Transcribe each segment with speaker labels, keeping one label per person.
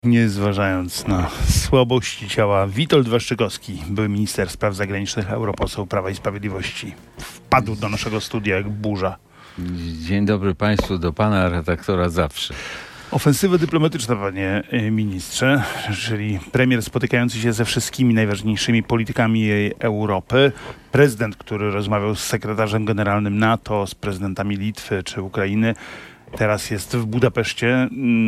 Speaker 1: Nie zważając na słabości ciała, Witold Waszczykowski, były minister spraw zagranicznych, europoseł Prawa i Sprawiedliwości, wpadł do naszego studia jak burza.
Speaker 2: Dzień dobry Państwu, do Pana redaktora zawsze.
Speaker 1: Ofensywa dyplomatyczna, panie ministrze, czyli premier spotykający się ze wszystkimi najważniejszymi politykami Europy, prezydent, który rozmawiał z sekretarzem generalnym NATO, z prezydentami Litwy czy Ukrainy, teraz jest w Budapeszcie.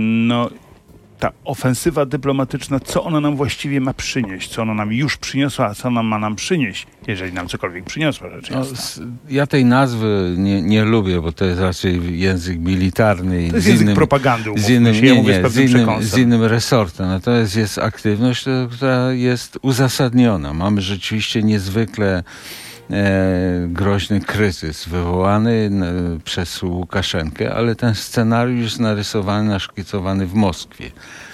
Speaker 1: Ta ofensywa dyplomatyczna, co ona nam właściwie ma przynieść? Co ona nam już przyniosła, a co ona ma nam przynieść, jeżeli nam cokolwiek przyniosła, rzecz jasna?
Speaker 2: Ja tej nazwy nie lubię, bo to jest raczej język militarny.
Speaker 1: To jest język propagandy,
Speaker 2: z innym resortem. Natomiast jest aktywność, która jest uzasadniona. Mamy rzeczywiście niezwykle groźny kryzys wywołany przez Łukaszenkę, ale ten scenariusz jest narysowany, naszkicowany w Moskwie.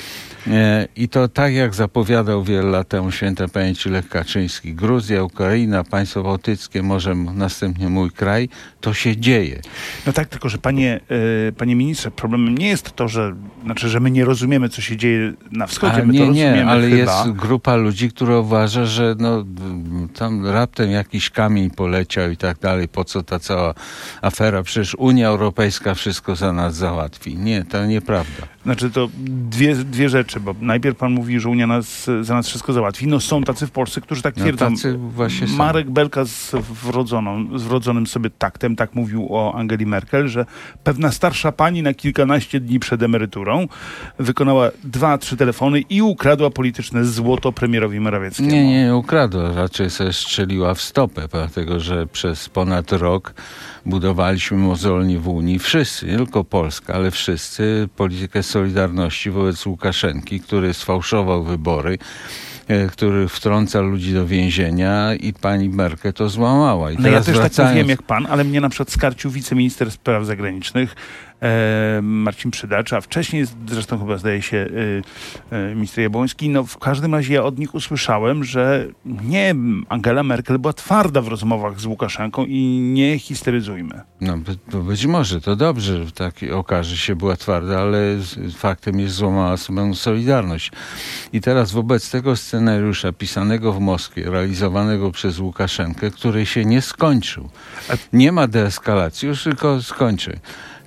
Speaker 2: I to tak jak zapowiadał wiele lat temu świętej pamięci Lech Kaczyński, Gruzja, Ukraina, państwa bałtyckie, może następnie mój kraj, to się dzieje.
Speaker 1: No tak, tylko że panie ministrze, problemem nie jest to, że my nie rozumiemy, co się dzieje na wschodzie.
Speaker 2: Ale jest grupa ludzi, która uważa, że tam raptem jakiś kamień poleciał i tak dalej. Po co ta cała afera? Przecież Unia Europejska wszystko za nas załatwi. Nie, to nieprawda.
Speaker 1: To dwie rzeczy, bo najpierw pan mówi, że Unia za nas wszystko załatwi. Są tacy w Polsce, którzy tak twierdzą. Marek Belka z wrodzonym sobie taktem tak mówił o Angeli Merkel, że pewna starsza pani na kilkanaście dni przed emeryturą wykonała 2-3 telefony i ukradła polityczne złoto premierowi Morawieckiemu.
Speaker 2: Nie ukradła, raczej sobie strzeliła w stopę, dlatego że przez ponad rok budowaliśmy mozolnie w Unii wszyscy, nie tylko Polska, ale wszyscy, politykę solidarności wobec Łukaszenki, który sfałszował wybory, który wtrąca ludzi do więzienia i pani Merkel to złamała.
Speaker 1: Ja też tak mówiłem jak pan, ale mnie na przykład skarcił wiceminister spraw zagranicznych Marcin Przydacz, a wcześniej zresztą chyba zdaje się minister Jabłoński. W każdym razie ja od nich usłyszałem, że nie, Angela Merkel była twarda w rozmowach z Łukaszenką i nie histeryzujmy.
Speaker 2: Być może to dobrze, że tak okaże się, była twarda, ale faktem jest, złamała sobie Solidarność. I teraz wobec tego scenariusza pisanego w Moskwie, realizowanego przez Łukaszenkę, który się nie skończył. Nie ma deeskalacji, już tylko skończy.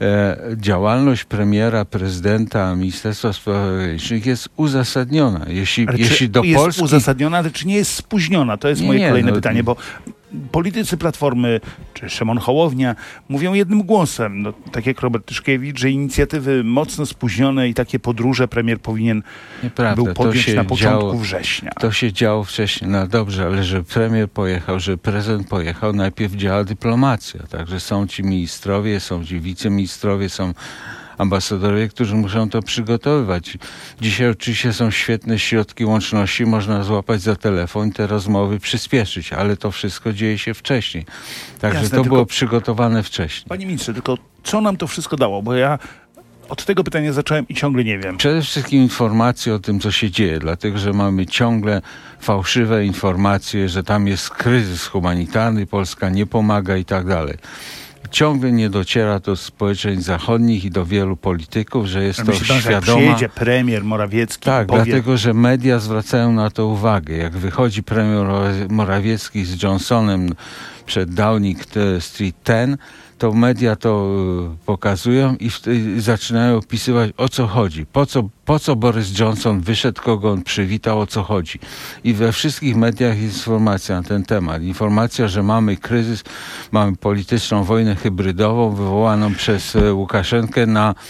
Speaker 2: Działalność premiera, prezydenta, Ministerstwa Spraw Zagranicznych jest uzasadniona. Jeśli do
Speaker 1: jest
Speaker 2: Polski...
Speaker 1: uzasadniona, ale czy nie jest spóźniona? To jest moje kolejne pytanie, bo politycy Platformy, czy Szymon Hołownia mówią jednym głosem, tak jak Robert Tyszkiewicz, że inicjatywy mocno spóźnione i takie podróże premier powinien był podjąć na początku września.
Speaker 2: To się działo wcześniej. Dobrze, ale że premier pojechał, że prezydent pojechał, najpierw działa dyplomacja. Także są ci ministrowie, są ci wiceministrowie, są ambasadorowie, którzy muszą to przygotowywać. Dzisiaj oczywiście są świetne środki łączności, można złapać za telefon i te rozmowy przyspieszyć, ale to wszystko dzieje się wcześniej. Także to było przygotowane wcześniej.
Speaker 1: Panie ministrze, tylko co nam to wszystko dało? Bo ja od tego pytania zacząłem i ciągle nie wiem.
Speaker 2: Przede wszystkim informacje o tym, co się dzieje, dlatego że mamy ciągle fałszywe informacje, że tam jest kryzys humanitarny, Polska nie pomaga i tak dalej. Ciągle nie dociera do społeczeństw zachodnich i do wielu polityków, że jest to świadoma...
Speaker 1: Przyjedzie premier Morawiecki.
Speaker 2: Tak, dlatego że media zwracają na to uwagę. Jak wychodzi premier Morawiecki z Johnsonem przed Downing Street 10, to media to pokazują i zaczynają opisywać, o co chodzi. Po co Boris Johnson wyszedł, kogo on przywitał, o co chodzi. I we wszystkich mediach jest informacja na ten temat. Informacja, że mamy kryzys, mamy polityczną wojnę hybrydową wywołaną przez Łukaszenkę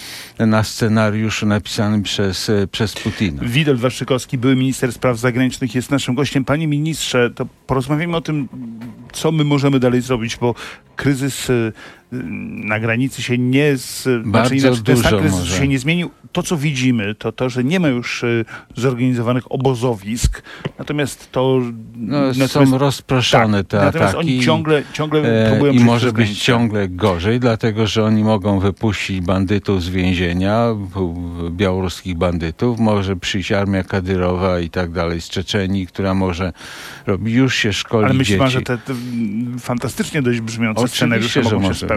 Speaker 2: na scenariuszu napisanym przez Putina.
Speaker 1: Witold Waszczykowski, były minister spraw zagranicznych, jest naszym gościem. Panie ministrze, to porozmawiamy o tym, co my możemy dalej zrobić, bo kryzys na granicy się nie... się nie zmienił. To, co widzimy, to, że nie ma już zorganizowanych obozowisk, natomiast to...
Speaker 2: są rozproszone te ataki.
Speaker 1: Natomiast oni ciągle próbują...
Speaker 2: I może być ciągle gorzej, dlatego, że oni mogą wypuścić bandytów z więzienia, białoruskich bandytów, może przyjść armia Kadyrowa i tak dalej z Czeczenii, która może robić, już się szkoli dzieci.
Speaker 1: Ale myślę, że te fantastycznie dość brzmiące scenariusze mogą się spełnić.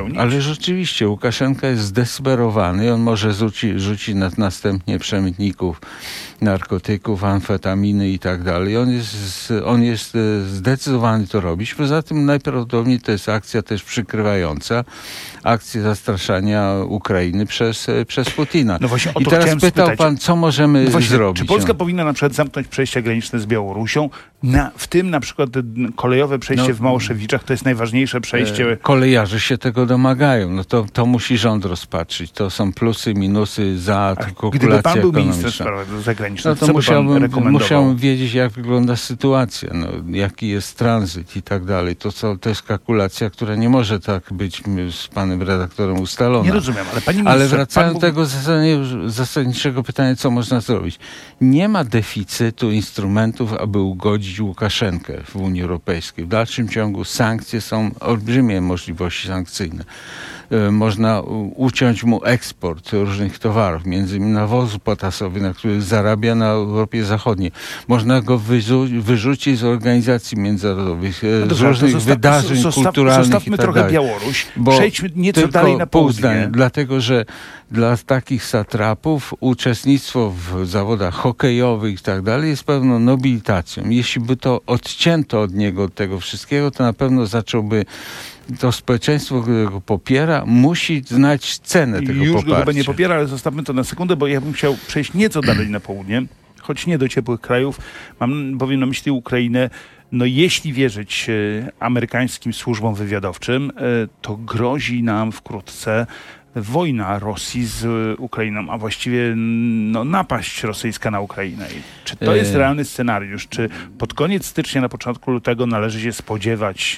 Speaker 1: spełnić.
Speaker 2: Ale rzeczywiście Łukaszenka jest zdesperowany. On może rzucić następnie przemytników narkotyków, amfetaminy i tak dalej. On jest zdecydowany to robić. Poza tym najprawdopodobniej to jest akcja też przykrywająca akcję zastraszania Ukrainy przez Putina.
Speaker 1: No właśnie, o
Speaker 2: I
Speaker 1: to
Speaker 2: teraz
Speaker 1: chciałem
Speaker 2: pytał
Speaker 1: spytać.
Speaker 2: pan, co możemy zrobić?
Speaker 1: Czy Polska powinna na przykład zamknąć przejścia graniczne z Białorusią? W tym na przykład kolejowe przejście w Małoszewiczach to jest najważniejsze przejście.
Speaker 2: Kolejarze się tego domagają. No to musi rząd rozpatrzyć. To są plusy, minusy za kalkulację
Speaker 1: Gdyby pan był
Speaker 2: ekonomiczną.
Speaker 1: ministrem spraw zagranicznych,
Speaker 2: No to
Speaker 1: musiałbym
Speaker 2: wiedzieć, jak wygląda sytuacja, jaki jest tranzyt i tak dalej. To jest kalkulacja, która nie może tak być z panem redaktorem ustalona.
Speaker 1: Nie rozumiem, ale panie ministrze...
Speaker 2: Ale wracając do tego zasadniczego pytania, co można zrobić. Nie ma deficytu instrumentów, aby ugodzić Łukaszenkę w Unii Europejskiej. W dalszym ciągu sankcje są olbrzymie możliwości sankcyjne. Można uciąć mu eksport różnych towarów, między innymi nawozów potasowych, na których zarabia na Europie Zachodniej. Można go wyrzucić z organizacji międzynarodowych, z różnych wydarzeń kulturalnych.
Speaker 1: Zostawmy trochę Białoruś, przejdźmy nieco dalej na południe.
Speaker 2: Dlatego, że dla takich satrapów uczestnictwo w zawodach hokejowych i tak dalej jest pewną nobilitacją. Jeśli by to odcięto od niego, od tego wszystkiego, to na pewno zacząłby to społeczeństwo, które go popiera, musi znać cenę tego poparcia.
Speaker 1: Już go chyba nie popiera, ale zostawmy to na sekundę, bo ja bym chciał przejść nieco dalej na południe, choć nie do ciepłych krajów. Mam bowiem na myśli Ukrainę. No jeśli wierzyć amerykańskim służbom wywiadowczym, to grozi nam wkrótce wojna Rosji z Ukrainą, a właściwie napaść rosyjska na Ukrainę. Czy to jest realny scenariusz? Czy pod koniec stycznia, na początku lutego należy się spodziewać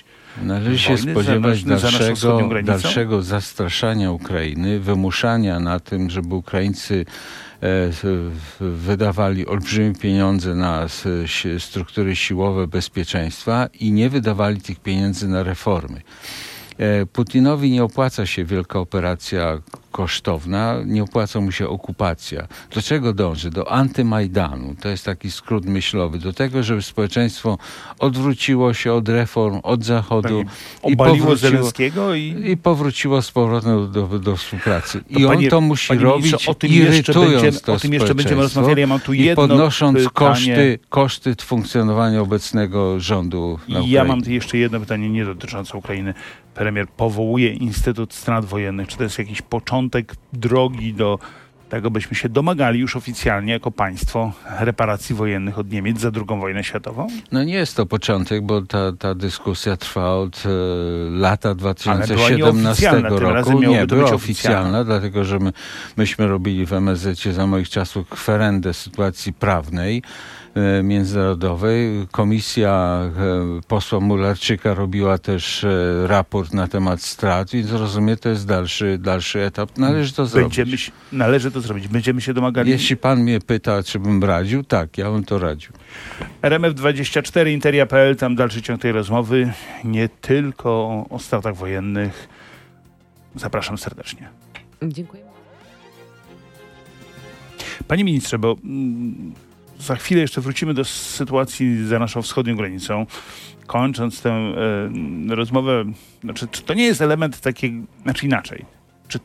Speaker 2: dalszego zastraszania Ukrainy, wymuszania na tym, żeby Ukraińcy wydawali olbrzymie pieniądze na struktury siłowe bezpieczeństwa i nie wydawali tych pieniędzy na reformy. Putinowi nie opłaca się wielka operacja kosztowna, nie opłaca mu się okupacja. Do czego dąży? Do antymajdanu. To jest taki skrót myślowy. Do tego, żeby społeczeństwo odwróciło się od reform, od Zachodu i powróciło z powrotem do współpracy. I on to musi robić, irytując to
Speaker 1: o tym jeszcze będziemy rozmawiali. Ja mam tu jedno
Speaker 2: podnosząc koszty funkcjonowania obecnego rządu na Ukrainie.
Speaker 1: Ja mam tu jeszcze jedno pytanie nie dotyczące Ukrainy. Premier powołuje Instytut Strat Wojennych. Czy to jest jakiś początek drogi do tego, byśmy się domagali już oficjalnie jako państwo reparacji wojennych od Niemiec za II wojnę światową?
Speaker 2: No nie jest to początek, bo ta dyskusja trwa od lata 2017 roku. Nie, była oficjalna, dlatego że myśmy robili w MSZ za moich czasów kwerendę sytuacji prawnej międzynarodowej. Komisja posła Mularczyka robiła też raport na temat strat, więc rozumiem, to jest dalszy etap. Należy to zrobić.
Speaker 1: Należy to zrobić. Będziemy się domagali.
Speaker 2: Jeśli pan mnie pyta, czy bym radził, tak, ja bym to radził.
Speaker 1: RMF24, Interia.pl, tam dalszy ciąg tej rozmowy. Nie tylko o stratach wojennych. Zapraszam serdecznie.
Speaker 3: Dziękuję.
Speaker 1: Panie ministrze, bo za chwilę jeszcze wrócimy do sytuacji za naszą wschodnią granicą. Kończąc tę rozmowę, czy to nie jest element takiego, inaczej, czy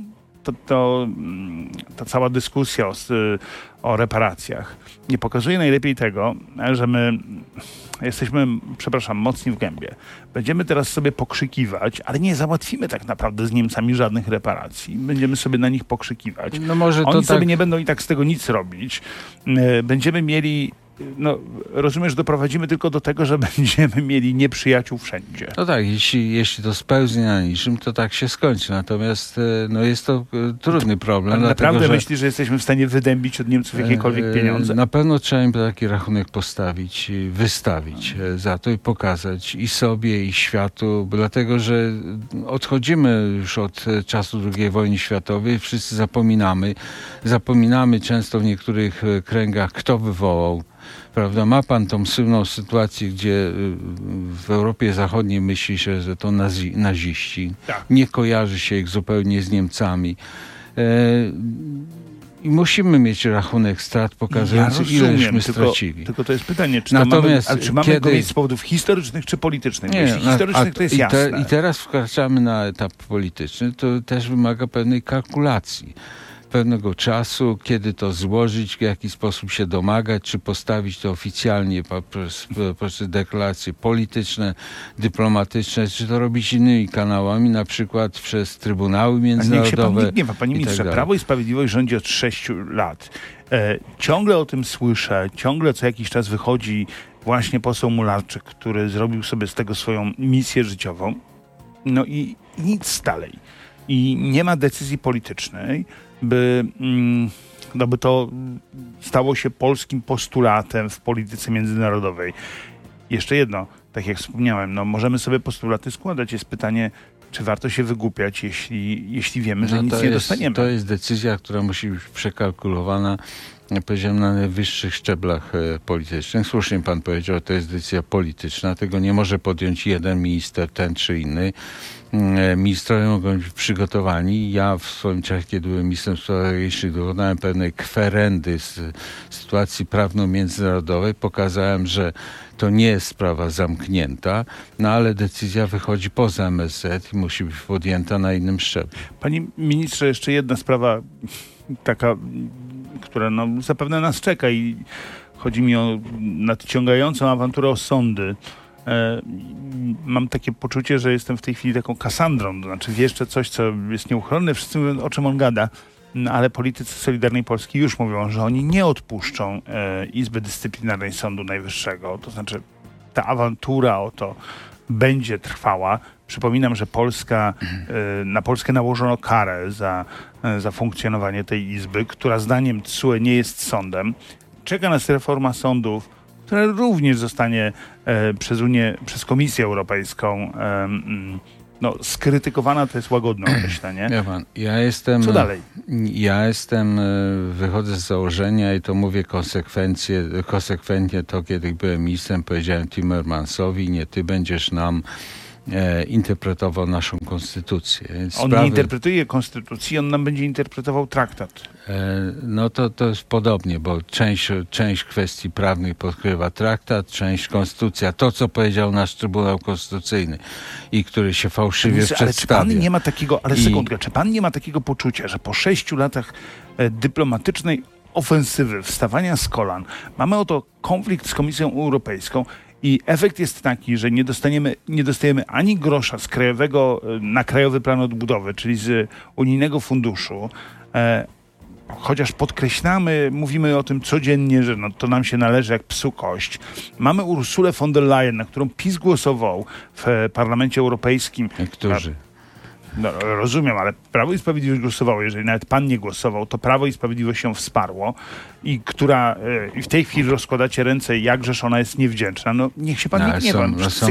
Speaker 1: ta cała dyskusja o reparacjach nie pokazuje najlepiej tego, że my jesteśmy, mocni w gębie. Będziemy teraz sobie pokrzykiwać, ale nie załatwimy tak naprawdę z Niemcami żadnych reparacji. Będziemy sobie na nich pokrzykiwać.
Speaker 2: No może
Speaker 1: Oni sobie nie będą i tak z tego nic robić. Będziemy mieli rozumiem, że doprowadzimy tylko do tego, że będziemy mieli nieprzyjaciół wszędzie.
Speaker 2: No tak, jeśli to spełznie na niczym, to tak się skończy. Natomiast jest to trudny problem.
Speaker 1: Naprawdę myślisz, że jesteśmy w stanie wydębić od Niemców jakiekolwiek pieniądze?
Speaker 2: Na pewno trzeba im taki rachunek postawić, wystawić za to i pokazać i sobie, i światu, dlatego, że odchodzimy już od czasu II wojny światowej, wszyscy zapominamy często w niektórych kręgach, kto wywołał. Prawda? Ma pan tą słynną sytuację, gdzie w Europie Zachodniej myśli się, że to naziści.
Speaker 1: Tak.
Speaker 2: Nie kojarzy się ich zupełnie z Niemcami. I musimy mieć rachunek strat pokazujący, ileśmy stracili.
Speaker 1: Tylko to jest pytanie, czy mamy go mieć z powodów historycznych czy politycznych? Jeśli historycznych, to jest jasne.
Speaker 2: I teraz wkraczamy na etap polityczny, to też wymaga pewnej kalkulacji. Pewnego czasu, kiedy to złożyć, w jaki sposób się domagać, czy postawić to oficjalnie poprzez deklaracje polityczne, dyplomatyczne, czy to robić innymi kanałami, na przykład przez trybunały międzynarodowe.
Speaker 1: Niech się pan nie gniewa, panie ministrze. Prawo i Sprawiedliwość rządzi od 6 lat. Ciągle o tym słyszę, ciągle co jakiś czas wychodzi właśnie poseł Mularczyk, który zrobił sobie z tego swoją misję życiową. No i nic dalej. I nie ma decyzji politycznej, by to stało się polskim postulatem w polityce międzynarodowej. Jeszcze jedno, tak jak wspomniałem, możemy sobie postulaty składać. Jest pytanie, czy warto się wygłupiać, jeśli wiemy, że nic nie dostaniemy.
Speaker 2: To jest decyzja, która musi być przekalkulowana, powiedziałem, na najwyższych szczeblach politycznych. Słusznie pan powiedział, że to jest decyzja polityczna. Tego nie może podjąć jeden minister, ten czy inny. Ministrowie mogą być przygotowani. Ja w swoim czasie, kiedy byłem ministrem spraw zagranicznych, dokonałem pewnej kwerendy z sytuacji prawno-międzynarodowej. Pokazałem, że to nie jest sprawa zamknięta, ale decyzja wychodzi poza MSZ i musi być podjęta na innym szczeblu.
Speaker 1: Panie ministrze, jeszcze jedna sprawa taka, która zapewne nas czeka i chodzi mi o nadciągającą awanturę o sądy. Mam takie poczucie, że jestem w tej chwili taką Kasandrą, to znaczy wieszczę coś, co jest nieuchronne, wszyscy mówią, o czym on gada, ale politycy Solidarnej Polski już mówią, że oni nie odpuszczą Izby Dyscyplinarnej Sądu Najwyższego, to znaczy ta awantura o to będzie trwała. Przypominam, że na Polskę nałożono karę za funkcjonowanie tej izby, która zdaniem TSUE nie jest sądem. Czeka nas reforma sądów, która również zostanie przez Komisję Europejską skrytykowana, to jest łagodne określenie. Co dalej?
Speaker 2: Wychodzę z założenia i to mówię konsekwentnie to, kiedy byłem ministrem, powiedziałem Timmermansowi, nie ty będziesz nam interpretował naszą konstytucję.
Speaker 1: On nie interpretuje konstytucji, on nam będzie interpretował traktat.
Speaker 2: To jest podobnie, bo część kwestii prawnych pokrywa traktat, część konstytucja. To, co powiedział nasz Trybunał Konstytucyjny i który się fałszywie przedstawia.
Speaker 1: Ale czy pan nie ma takiego, sekundkę, czy pan nie ma takiego poczucia, że po 6 latach dyplomatycznej ofensywy, wstawania z kolan, mamy oto konflikt z Komisją Europejską i efekt jest taki, że nie dostajemy ani grosza z na Krajowy Plan Odbudowy, czyli z unijnego funduszu, chociaż podkreślamy, mówimy o tym codziennie, że to nam się należy jak psu kość. Mamy Ursulę von der Leyen, na którą PiS głosował w Parlamencie Europejskim.
Speaker 2: Którzy?
Speaker 1: Rozumiem, ale Prawo i Sprawiedliwość głosowało. Jeżeli nawet pan nie głosował, to Prawo i Sprawiedliwość ją wsparło i która w tej chwili rozkładacie ręce, jakżeż ona jest niewdzięczna. Niech się pan nie gniewa.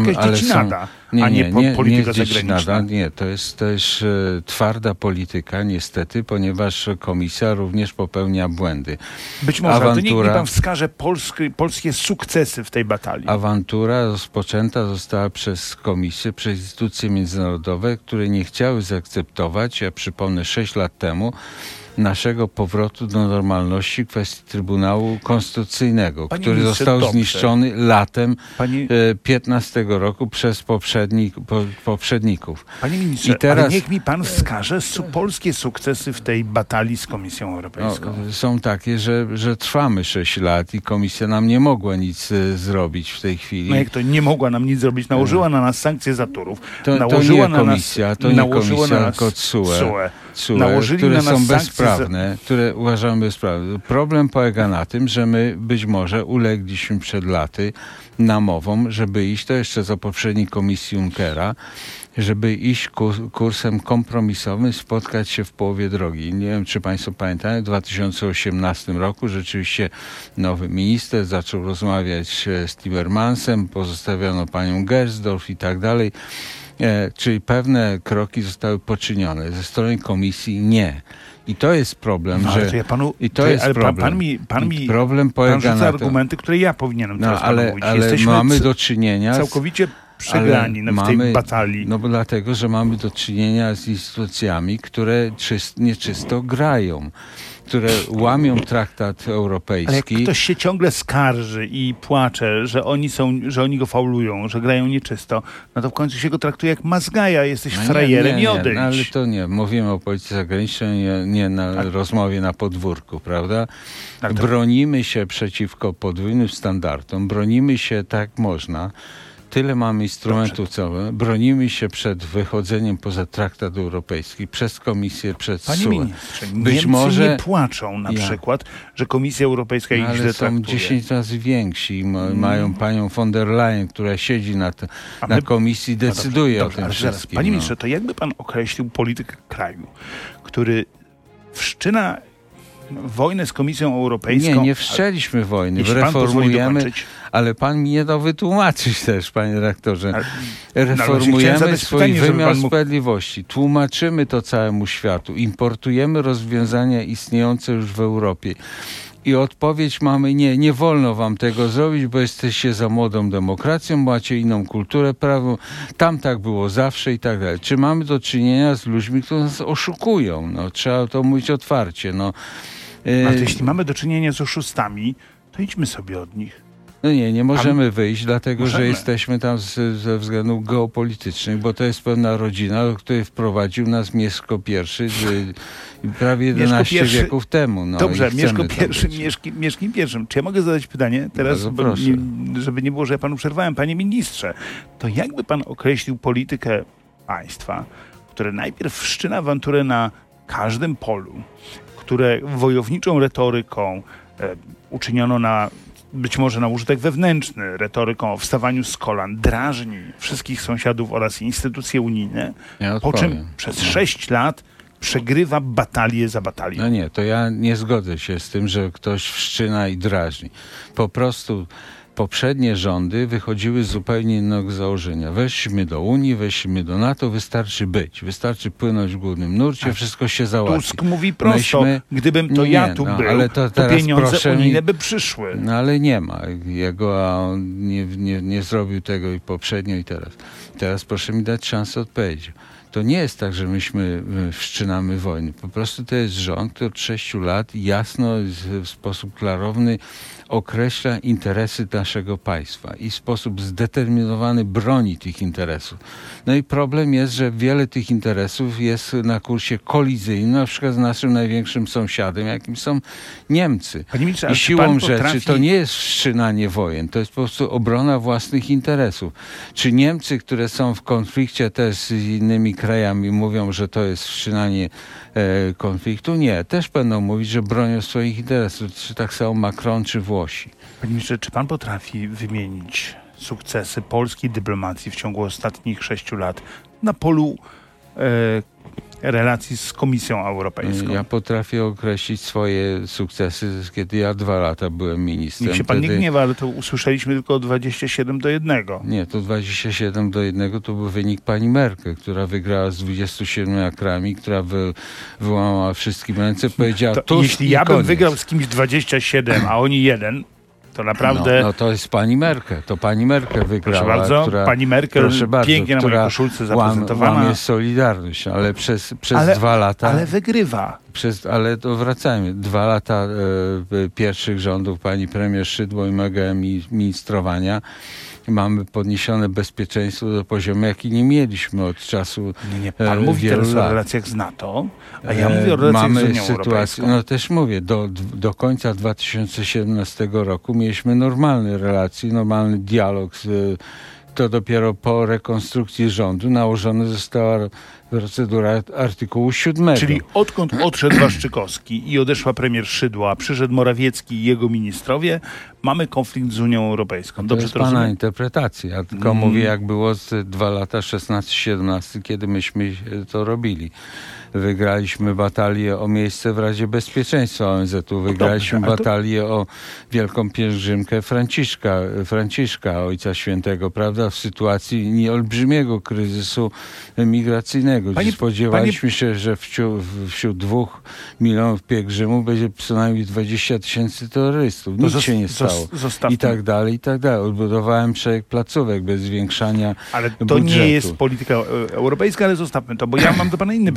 Speaker 1: A nie polityka zagraniczna.
Speaker 2: Nie, to jest twarda polityka niestety, ponieważ Komisja również popełnia błędy.
Speaker 1: Być może, ale to niech mi pan wskaże polskie sukcesy w tej batalii.
Speaker 2: Awantura rozpoczęta została przez Komisję, przez instytucje międzynarodowe, które nie chciały zaakceptować, ja przypomnę, 6 lat temu, naszego powrotu do normalności w kwestii Trybunału Konstytucyjnego, który został zniszczony latem 2015 roku przez poprzedników.
Speaker 1: Panie ministrze, ale niech mi pan wskaże polskie sukcesy w tej batalii z Komisją Europejską.
Speaker 2: Są takie, że trwamy 6 lat i Komisja nam nie mogła nic zrobić w tej chwili.
Speaker 1: Jak to nie mogła nam nic zrobić? Nałożyła na nas sankcje za Turów.
Speaker 2: To nie komisja, tylko TSUE, które są bezprawne, które uważamy bezprawne. Problem polega na tym, że my być może ulegliśmy przed laty namowom, żeby iść, to jeszcze za poprzedniej komisji Junckera, żeby iść kursem kompromisowym, spotkać się w połowie drogi. Nie wiem, czy państwo pamiętają, w 2018 roku rzeczywiście nowy minister zaczął rozmawiać z Timmermansem, pozostawiono panią Gersdorf i tak dalej. Czyli pewne kroki zostały poczynione. Ze strony komisji nie. I to jest problem, problem polega na
Speaker 1: argumenty, które ja powinienem teraz mówić.
Speaker 2: Ale mamy do czynienia
Speaker 1: całkowicie przegrani w tej batalii.
Speaker 2: Bo dlatego, że mamy do czynienia z instytucjami, które nieczysto grają. które łamią traktat europejski.
Speaker 1: Ale jak ktoś się ciągle skarży i płacze, że oni go faulują, że grają nieczysto, no to w końcu się go traktuje jak mazgaja, jesteś frajerem i odejdź.
Speaker 2: No, ale to nie. Mówimy o polityce zagranicznej, nie na rozmowie na podwórku, prawda? Bronimy się przeciwko podwójnym standardom, bronimy się tak jak można. Tyle mamy instrumentów, bronimy się przed wychodzeniem poza traktat europejski, przez Komisję, przez
Speaker 1: Panie
Speaker 2: SUE.
Speaker 1: ministrze, Niemcy nie płaczą na przykład, że Komisja Europejska ich źle traktuje.
Speaker 2: Ale są 10 razy więksi i mają panią von der Leyen, która siedzi na komisji i decyduje o tym wszystkim.
Speaker 1: Panie ministrze, to jakby pan określił politykę kraju, który wszczyna wojnę z Komisją Europejską?
Speaker 2: Nie wszczęliśmy wojny, reformujemy, ale pan mi nie dał wytłumaczyć też, panie rektorze. Reformujemy swój wymiar sprawiedliwości, tłumaczymy to całemu światu, importujemy rozwiązania istniejące już w Europie. I odpowiedź mamy: nie wolno wam tego zrobić, bo jesteście za młodą demokracją, macie inną kulturę prawną, tam tak było zawsze i tak dalej. Czy mamy do czynienia z ludźmi, którzy nas oszukują? No, trzeba to mówić otwarcie.
Speaker 1: Ale jeśli mamy do czynienia z oszustami, to idźmy sobie od nich.
Speaker 2: No nie możemy wyjść, dlatego że jesteśmy tam ze względów geopolitycznych, bo to jest pewna rodzina, do której wprowadził nas Mieszko I prawie 11 wieków temu. No,
Speaker 1: dobrze, Mieszkiem I. Czy ja mogę zadać pytanie teraz, żeby nie było, że ja panu przerwałem? Panie ministrze, to jakby pan określił politykę państwa, które najpierw wszczyna awanturę na każdym polu, które wojowniczą retoryką uczyniono być może na użytek wewnętrzny, retoryką o wstawaniu z kolan, drażni wszystkich sąsiadów oraz instytucje unijne, po czym przez 6 lat przegrywa batalię za batalią.
Speaker 2: No nie, to ja nie zgodzę się z tym, że ktoś wszczyna i drażni. Po prostu poprzednie rządy wychodziły z zupełnie innego założenia. Weszliśmy do Unii, weszliśmy do NATO, wystarczy być. Wystarczy płynąć w głównym nurcie, wszystko się załatwi.
Speaker 1: Tusk mówi prosto, gdybym to ja tu był, ale to pieniądze unijne by przyszły.
Speaker 2: No ale nie ma jego, a on nie zrobił tego i poprzednio i teraz. Teraz proszę mi dać szansę odpowiedzi. To nie jest tak, że myśmy wszczynamy wojny. Po prostu to jest rząd, który od 6 lat jasno, w sposób klarowny określa interesy naszego państwa i w sposób zdeterminowany broni tych interesów. No i problem jest, że wiele tych interesów jest na kursie kolizyjnym, na przykład z naszym największym sąsiadem, jakim są Niemcy.
Speaker 1: Panie ministrze,
Speaker 2: i siłą rzeczy to nie jest wszczynanie wojen, to jest po prostu obrona własnych interesów. Czy Niemcy, które są w konflikcie też z innymi krajami, mówią, że to jest wszczynanie konfliktu? Nie. Też będą mówić, że bronią swoich interesów. Czy tak samo Macron, czy Włosi.
Speaker 1: Panie ministrze, czy pan potrafi wymienić sukcesy polskiej dyplomacji w ciągu ostatnich 6 lat na polu relacji z Komisją Europejską?
Speaker 2: Ja potrafię określić swoje sukcesy, kiedy ja 2 lata byłem ministrem.
Speaker 1: Niech się pan nie gniewa, ale to usłyszeliśmy tylko 27-1.
Speaker 2: Nie, to 27-1 to był wynik pani Merkel, która wygrała z 27 krajami, która wyłamała wszystkim ręce, powiedziała
Speaker 1: to jeśli ja bym wygrał z kimś 27, a oni 1, to naprawdę...
Speaker 2: No to jest pani Merkel. To pani Merkel wygrała.
Speaker 1: Proszę bardzo,
Speaker 2: która,
Speaker 1: pani Merkel pięknie na mojej koszulce zaprezentowana.
Speaker 2: Łamie Solidarność, ale przez 2 lata...
Speaker 1: Ale wygrywa.
Speaker 2: Ale to wracajmy. 2 lata pierwszych rządów pani premier Szydło i mego ministrowania mamy podniesione bezpieczeństwo do poziomu, jaki nie mieliśmy od czasu
Speaker 1: pan mówi teraz o relacjach z NATO, a ja mówię o relacjach z Unią Europejską.
Speaker 2: No też mówię, do końca 2017 roku mieliśmy normalne relacje, normalny dialog. To dopiero po rekonstrukcji rządu nałożona została procedura artykułu 7.
Speaker 1: Czyli odkąd odszedł Waszczykowski i odeszła premier Szydło, a przyszedł Morawiecki i jego ministrowie, mamy konflikt z Unią Europejską. Dobrze to rozumiem?
Speaker 2: Pana interpretacja. Ja tylko mówię, jak było z 2 lata 16-17, kiedy myśmy to robili. Wygraliśmy batalię o miejsce w Radzie Bezpieczeństwa ONZ-u. Wygraliśmy batalię o Wielką Pielgrzymkę Franciszka, Ojca Świętego, prawda? W sytuacji olbrzymiego kryzysu migracyjnego. Spodziewaliśmy się, że wśród 2 milionów pielgrzymów będzie co najmniej 20 000 terrorystów. Nic się nie stało. I tak dalej, i tak dalej. Odbudowałem szereg placówek bez zwiększania
Speaker 1: Ale to
Speaker 2: budżetu.
Speaker 1: nie jest polityka europejska, ale zostawmy to, bo ja mam do pana inne pytanie.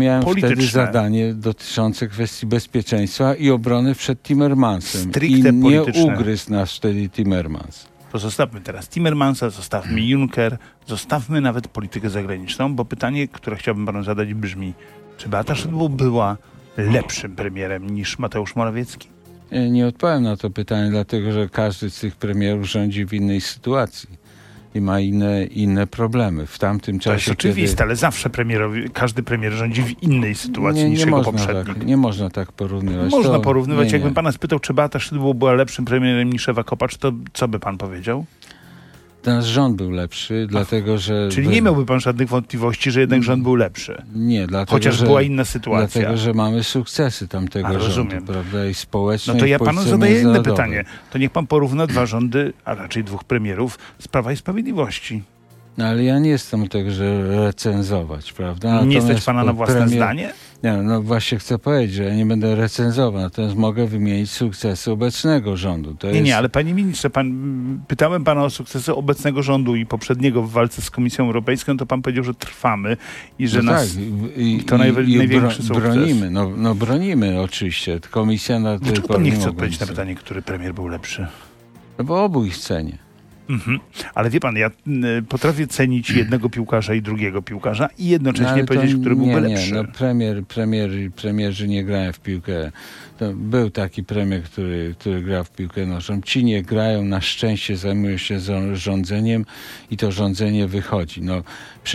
Speaker 2: miałem
Speaker 1: polityczne.
Speaker 2: wtedy zadanie dotyczące kwestii bezpieczeństwa i obrony przed Timmermansem.
Speaker 1: Stricte
Speaker 2: I nie
Speaker 1: polityczne.
Speaker 2: ugryzł nas wtedy Timmermans.
Speaker 1: To zostawmy teraz Timmermansa, zostawmy Juncker, zostawmy nawet politykę zagraniczną, bo pytanie, które chciałbym panu zadać brzmi, czy Beata Szydło była lepszym premierem niż Mateusz Morawiecki?
Speaker 2: Nie odpowiem na to pytanie, dlatego że każdy z tych premierów rządzi w innej sytuacji i ma inne problemy. W tamtym
Speaker 1: To jest
Speaker 2: czasie,
Speaker 1: oczywiste, ale zawsze każdy premier rządzi w innej sytuacji niż jego poprzednik.
Speaker 2: nie można tak porównywać.
Speaker 1: Można porównywać.
Speaker 2: Nie.
Speaker 1: Jakbym pana spytał, czy Beata Szydło była lepszym premierem niż Ewa Kopacz, to co by pan powiedział?
Speaker 2: Nasz rząd był lepszy, dlatego że...
Speaker 1: Czyli nie miałby pan żadnych wątpliwości, że jednak rząd był lepszy?
Speaker 2: Nie, dlatego
Speaker 1: Chociaż
Speaker 2: że,
Speaker 1: była inna sytuacja.
Speaker 2: Dlatego, że mamy sukcesy tamtego rządu,
Speaker 1: rozumiem.
Speaker 2: prawda, i społeczne,
Speaker 1: No to
Speaker 2: i
Speaker 1: ja
Speaker 2: w
Speaker 1: panu
Speaker 2: polityce
Speaker 1: zadaję inne
Speaker 2: międzynarodowej.
Speaker 1: pytanie. To niech pan porówna dwa rządy, a raczej dwóch premierów z Prawa i Sprawiedliwości.
Speaker 2: No, ale ja nie jestem tego, że recenzować, prawda?
Speaker 1: Nie
Speaker 2: Natomiast
Speaker 1: stać pana na własne zdanie?
Speaker 2: Nie, no właśnie chcę powiedzieć, że ja nie będę recenzował, natomiast mogę wymienić sukcesy obecnego rządu. To
Speaker 1: Nie, ale panie ministrze, pytałem pana o sukcesy obecnego rządu i poprzedniego w walce z Komisją Europejską, to pan powiedział, że trwamy i że
Speaker 2: no
Speaker 1: nas...
Speaker 2: tak,
Speaker 1: to największy sukces.
Speaker 2: Bronimy, bronimy oczywiście. Komisja na tej
Speaker 1: Dlaczego
Speaker 2: pory
Speaker 1: pan nie
Speaker 2: nie
Speaker 1: chce
Speaker 2: mogła
Speaker 1: odpowiedzieć na
Speaker 2: nic
Speaker 1: pytanie, który premier był lepszy?
Speaker 2: No bo obu ich cenię.
Speaker 1: Mhm. Ale wie pan, ja potrafię cenić jednego piłkarza i drugiego piłkarza i jednocześnie powiedzieć, który byłby lepszy.
Speaker 2: No premierzy nie grają w piłkę. To był taki premier, który grał w piłkę nożną. Ci nie grają, na szczęście zajmują się rządzeniem i to rządzenie wychodzi. No,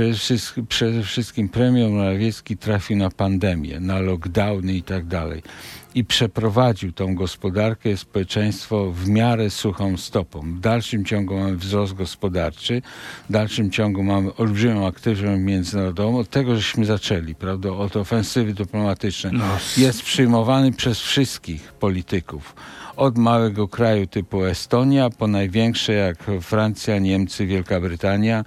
Speaker 2: przede wszystkim premier Morawiecki trafił na pandemię, na lockdowny i tak dalej. I przeprowadził tą gospodarkę i społeczeństwo w miarę suchą stopą. W dalszym ciągu mamy wzrost gospodarczy, w dalszym ciągu mamy olbrzymią aktywność międzynarodową. Od tego żeśmy zaczęli, prawda? Od ofensywy dyplomatycznej. Jest przyjmowany przez wszystkich polityków. Od małego kraju typu Estonia, po największe jak Francja, Niemcy, Wielka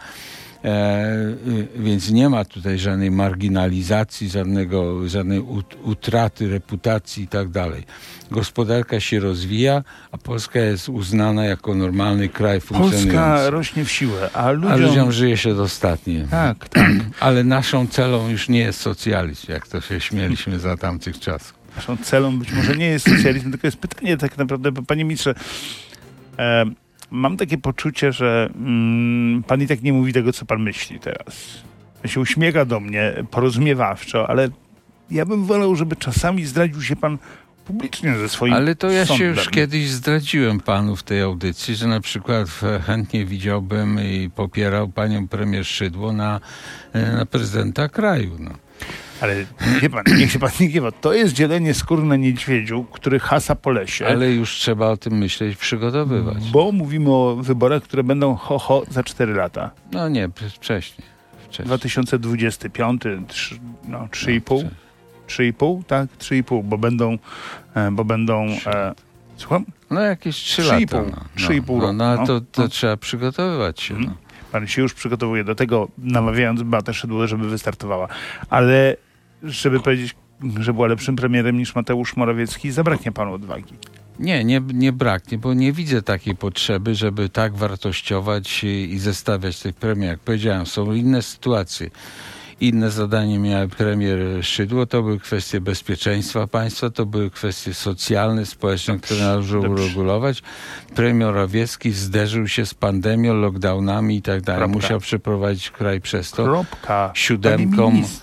Speaker 2: więc nie ma tutaj żadnej marginalizacji, żadnej utraty reputacji i tak dalej. Gospodarka się rozwija, a Polska jest uznana jako normalny kraj funkcjonujący.
Speaker 1: Polska rośnie w siłę, a
Speaker 2: ludziom żyje się dostatnie.
Speaker 1: Tak.
Speaker 2: Ale naszą celą już nie jest socjalizm, jak to się śmieliśmy za tamtych czasów.
Speaker 1: Naszą celą być może nie jest socjalizm, tylko jest pytanie tak naprawdę, bo panie ministrze, mam takie poczucie, że pan i tak nie mówi tego, co pan myśli teraz. Pan się uśmiecha do mnie porozumiewawczo, ale ja bym wolał, żeby czasami zdradził się pan publicznie ze swoim
Speaker 2: Ale to ja
Speaker 1: sądem.
Speaker 2: się już kiedyś zdradziłem panu w tej audycji, że na przykład chętnie widziałbym i popierał panią premier Szydło na prezydenta kraju. No.
Speaker 1: Ale wie pan, niech się pan nie gniewa. To jest dzielenie skór na niedźwiedziu, który hasa po lesie.
Speaker 2: Ale już trzeba o tym myśleć, przygotowywać.
Speaker 1: Bo mówimy o wyborach, które będą za 4 lata.
Speaker 2: No nie, wcześniej.
Speaker 1: 2025, 3,5? 3,5? Tak, 3,5, bo będą słucham?
Speaker 2: No jakieś 3 lata.
Speaker 1: 3,5 roku.
Speaker 2: No to trzeba przygotowywać się. No.
Speaker 1: Pan się już przygotowuje do tego, namawiając Beatę Szydło, żeby wystartowała. Ale żeby powiedzieć, że była lepszym premierem niż Mateusz Morawiecki, zabraknie panu odwagi.
Speaker 2: Nie braknie, bo nie widzę takiej potrzeby, żeby tak wartościować i zestawiać tych premier. Jak powiedziałem, są inne sytuacje. Inne zadanie miał premier Szydło, to były kwestie bezpieczeństwa państwa, to były kwestie socjalne, społeczne, które należy uregulować. Premier Morawiecki zderzył się z pandemią, lockdownami i tak dalej. Musiał przeprowadzić kraj przez to. 7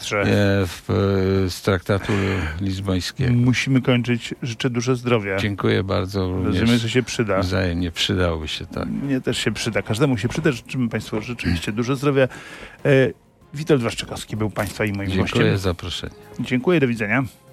Speaker 2: z traktatu lizbońskiego.
Speaker 1: Musimy kończyć. Życzę dużo zdrowia.
Speaker 2: Dziękuję bardzo.
Speaker 1: Rozumiem, że się przyda.
Speaker 2: Wzajemnie przydałoby się, tak.
Speaker 1: Mnie też się przyda. Każdemu się przyda. Życzymy państwu rzeczywiście dużo zdrowia. Witold Waszczykowski był państwa i moim gościem.
Speaker 2: Dziękuję za zaproszenie.
Speaker 1: Dziękuję, do widzenia.